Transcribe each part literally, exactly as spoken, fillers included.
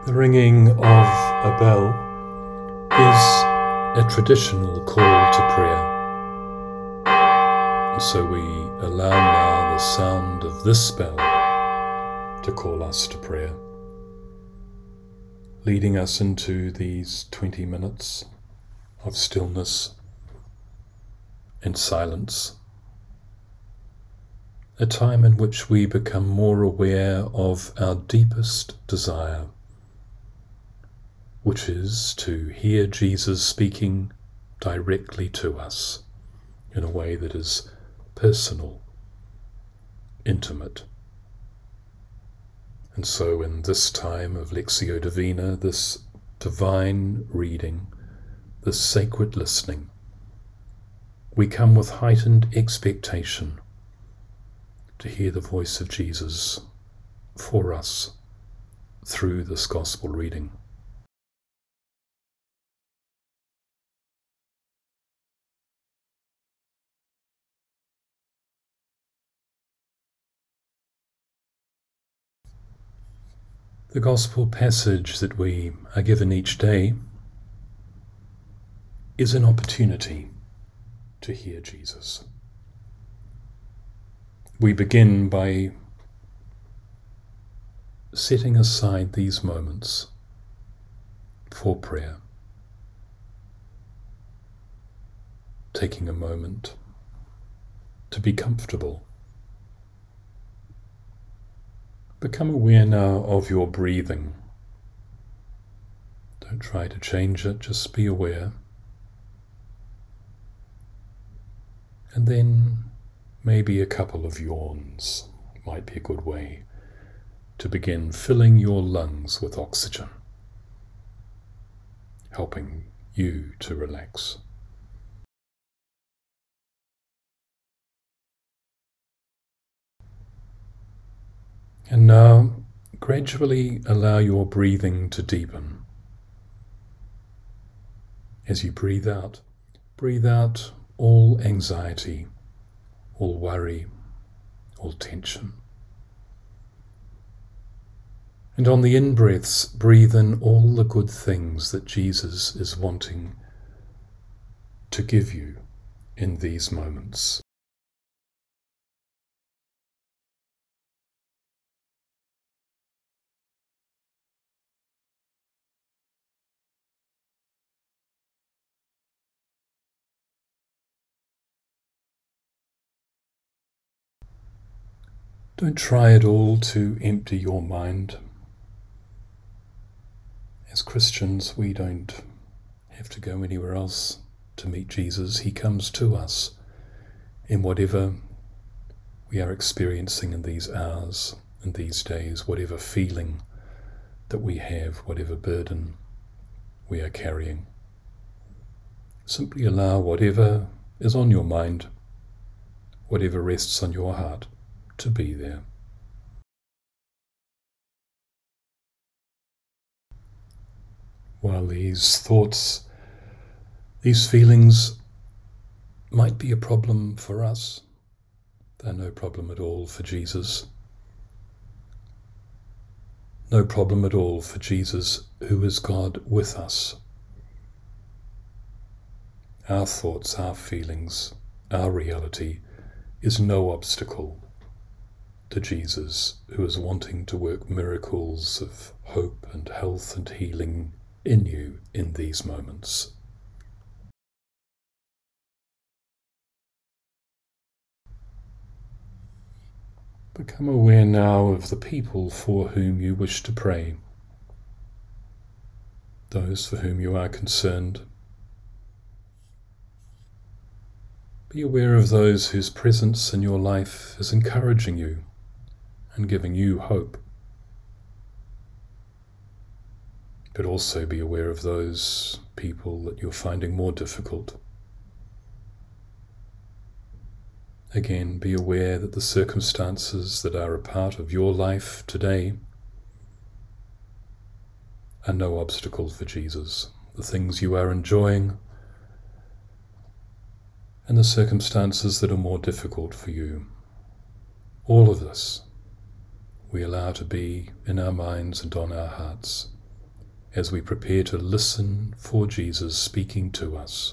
The ringing of a bell is a traditional call to prayer. And so we allow now the sound of this bell to call us to prayer, leading us into these twenty minutes of stillness and silence, a time in which we become more aware of our deepest desire, which is to hear Jesus speaking directly to us in a way that is personal, intimate. And so in this time of Lectio Divina, this divine reading, this sacred listening, we come with heightened expectation to hear the voice of Jesus for us through this gospel reading. The gospel passage that we are given each day is an opportunity to hear Jesus. We begin by setting aside these moments for prayer, taking a moment to be comfortable. Become aware now of your breathing. Don't try to change it, just be aware. And then maybe a couple of yawns might be a good way to begin filling your lungs with oxygen, helping you to relax. And now, gradually allow your breathing to deepen. As you breathe out, breathe out all anxiety, all worry, all tension. And on the in-breaths, breathe in all the good things that Jesus is wanting to give you in these moments. Don't try at all to empty your mind. As Christians, we don't have to go anywhere else to meet Jesus. He comes to us in whatever we are experiencing in these hours and these days, whatever feeling that we have, whatever burden we are carrying. Simply allow whatever is on your mind, whatever rests on your heart, to be there. While these thoughts, these feelings might be a problem for us, they're no problem at all for Jesus. No problem at all for Jesus, who is God with us. Our thoughts, our feelings, our reality is no obstacle to Jesus, who is wanting to work miracles of hope and health and healing in you in these moments. Become aware now of the people for whom you wish to pray, those for whom you are concerned. Be aware of those whose presence in your life is encouraging you and giving you hope. But also be aware of those people that you're finding more difficult. Again, be aware that the circumstances that are a part of your life today are no obstacle for Jesus. The things you are enjoying and the circumstances that are more difficult for you. All of this we allow to be in our minds and on our hearts as we prepare to listen for Jesus speaking to us.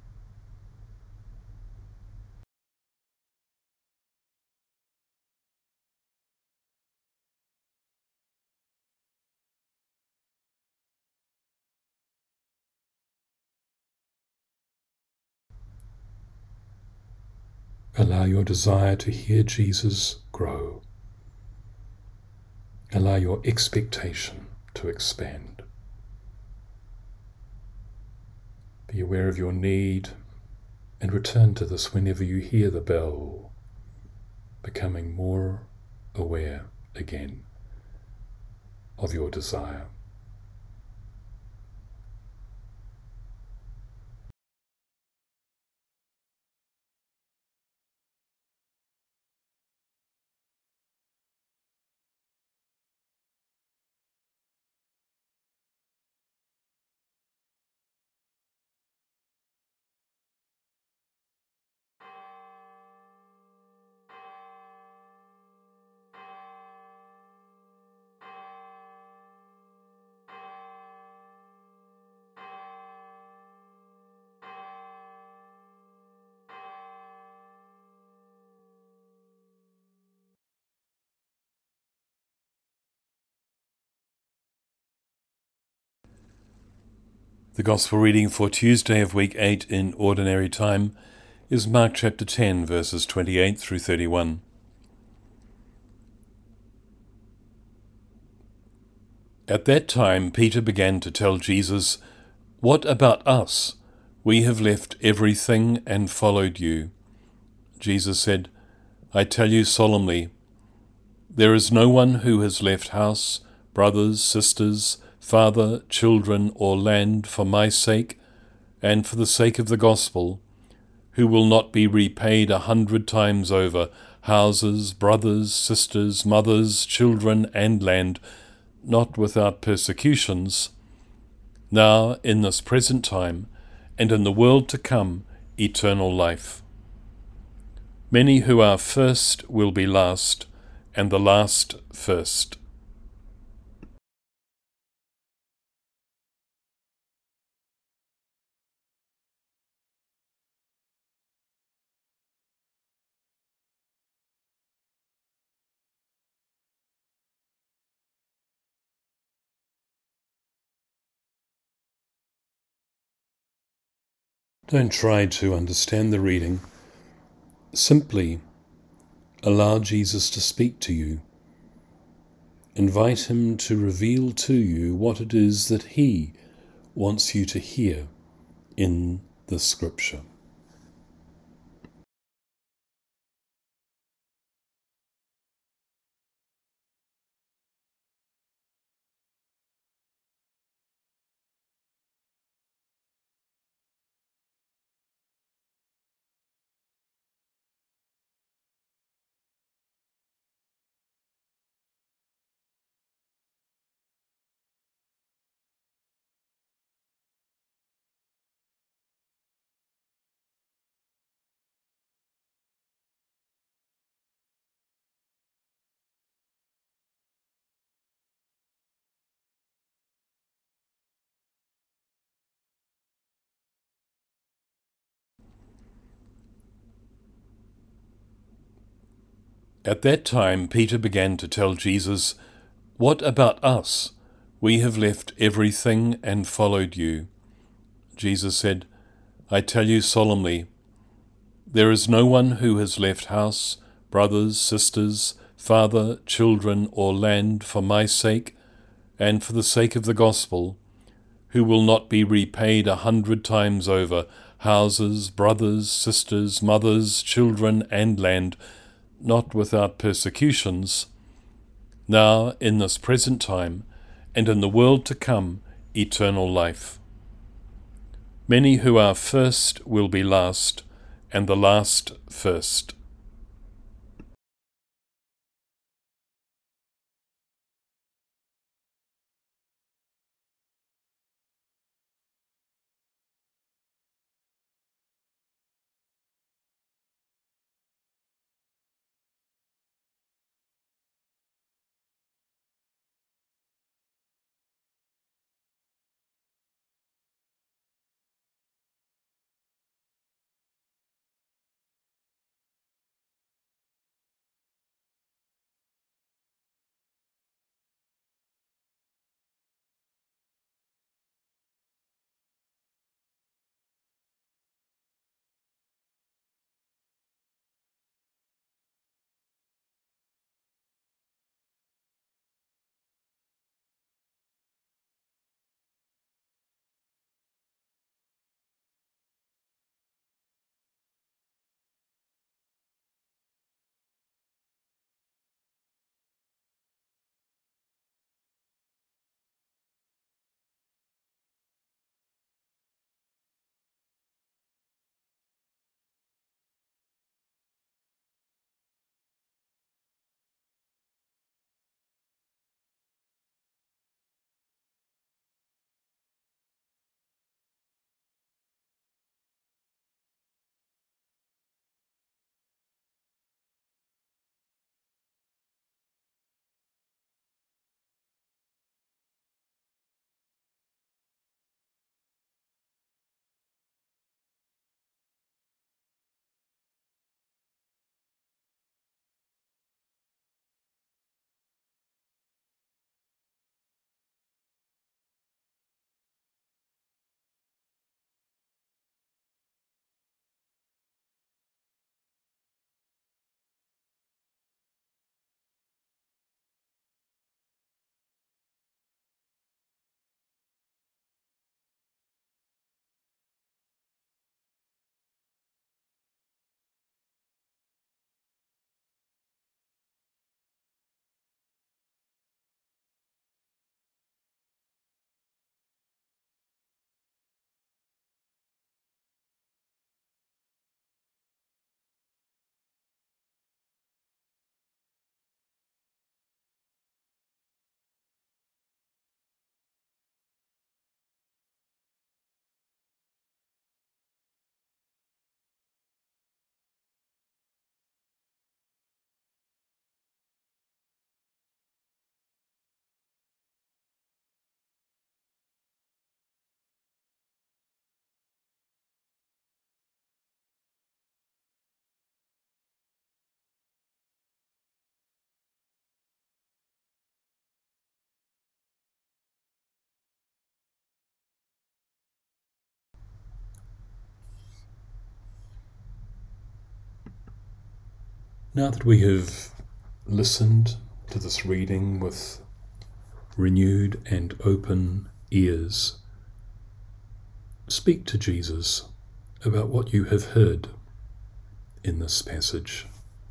Allow your desire to hear Jesus grow. Allow your expectation to expand. Be aware of your need and return to this whenever you hear the bell, becoming more aware again of your desire. The Gospel reading for Tuesday of week eight in Ordinary Time is Mark chapter ten, verses twenty-eight through thirty-one. At that time Peter began to tell Jesus, "What about us? We have left everything and followed you." Jesus said, "I tell you solemnly, there is no one who has left house, brothers, sisters, father, children, or land for my sake and for the sake of the gospel, who will not be repaid a hundred times over, houses, brothers, sisters, mothers, children, and land, not without persecutions, now in this present time, and in the world to come, eternal life. Many who are first will be last, and the last first." Don't try to understand the reading. Simply allow Jesus to speak to you. Invite him to reveal to you what it is that he wants you to hear in the scripture. At that time Peter began to tell Jesus, "What about us? We have left everything and followed you." Jesus said, "I tell you solemnly, there is no one who has left house, brothers, sisters, father, children, or land for my sake and for the sake of the gospel, who will not be repaid a hundred times over, houses, brothers, sisters, mothers, children, and land, not without persecutions, now in this present time, and in the world to come, eternal life. Many who are first will be last, and the last first." Now that we have listened to this reading with renewed and open ears, speak to Jesus about what you have heard in this passage.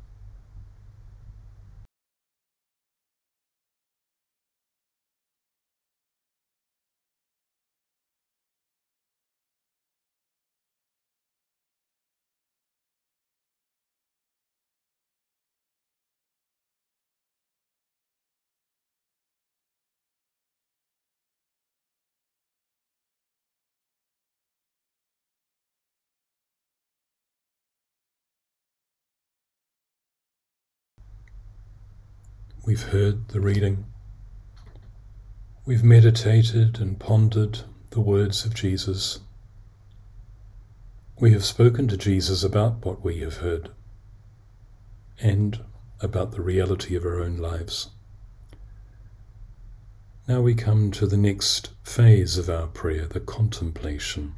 We've heard the reading. We've meditated and pondered the words of Jesus. We have spoken to Jesus about what we have heard and about the reality of our own lives. Now we come to the next phase of our prayer, the contemplation.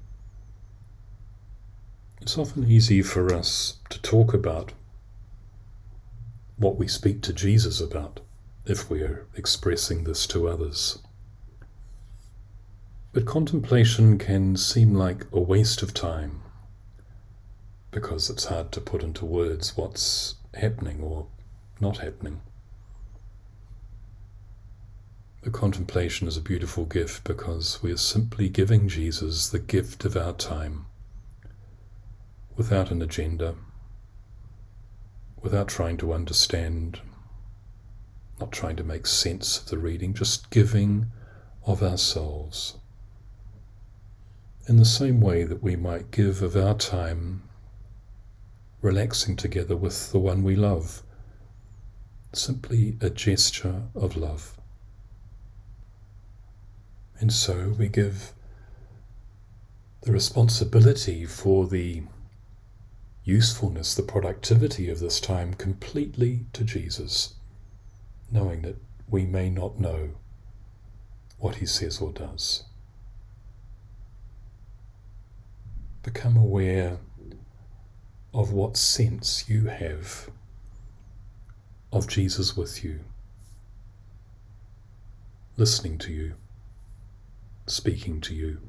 It's often easy for us to talk about what we speak to Jesus about if we are expressing this to others. But contemplation can seem like a waste of time because it's hard to put into words what's happening or not happening. The contemplation is a beautiful gift because we are simply giving Jesus the gift of our time without an agenda, without trying to understand, not trying to make sense of the reading, just giving of ourselves. In the same way that we might give of our time relaxing together with the one we love, simply a gesture of love. And so we give the responsibility for the usefulness, the productivity of this time completely to Jesus, knowing that we may not know what he says or does. Become aware of what sense you have of Jesus with you, listening to you, speaking to you.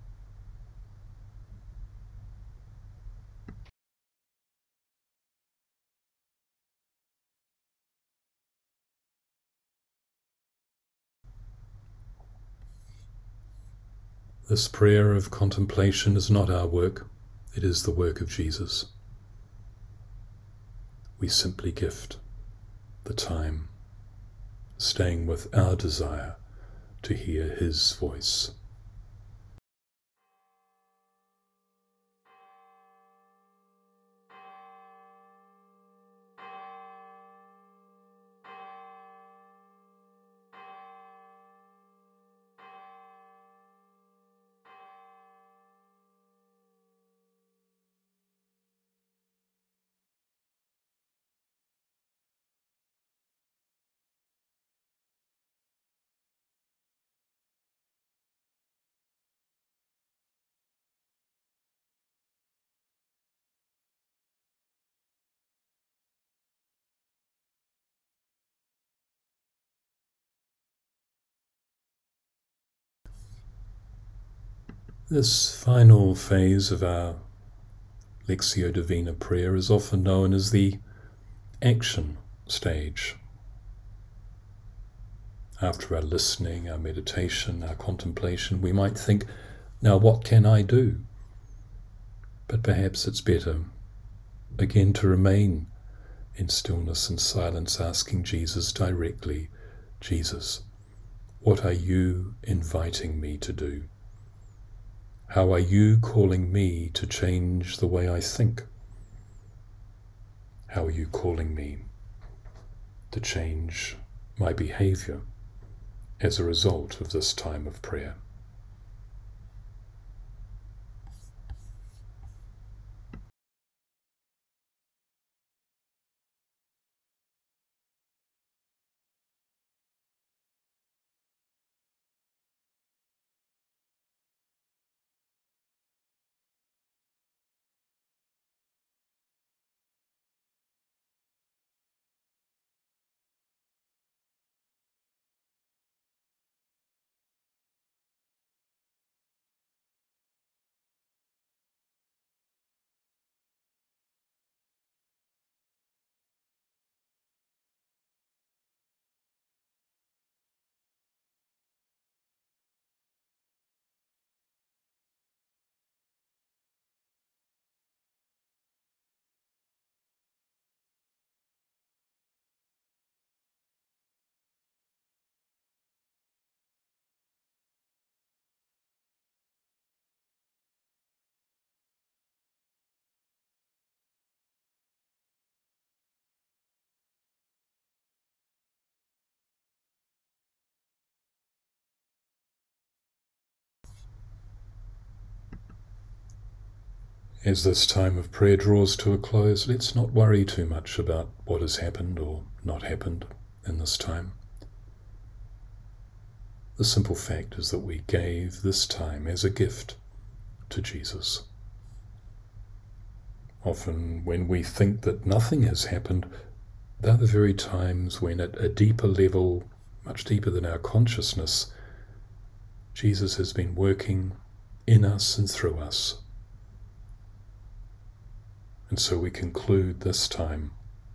This prayer of contemplation is not our work, it is the work of Jesus. We simply gift the time, staying with our desire to hear his voice. This final phase of our Lectio Divina prayer is often known as the action stage. After our listening, our meditation, our contemplation, we might think, now what can I do? But perhaps it's better, again, to remain in stillness and silence, asking Jesus directly, Jesus, what are you inviting me to do? How are you calling me to change the way I think? How are you calling me to change my behavior as a result of this time of prayer? As this time of prayer draws to a close, let's not worry too much about what has happened or not happened in this time. The simple fact is that we gave this time as a gift to Jesus. Often when we think that nothing has happened, they're the very times when at a deeper level, much deeper than our consciousness, Jesus has been working in us and through us. And so we conclude this time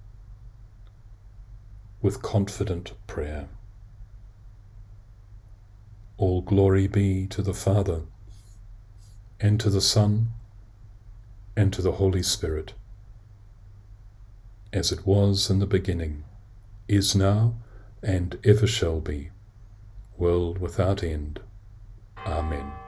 with confident prayer. All glory be to the Father, and to the Son, and to the Holy Spirit, as it was in the beginning, is now, and ever shall be, world without end. Amen.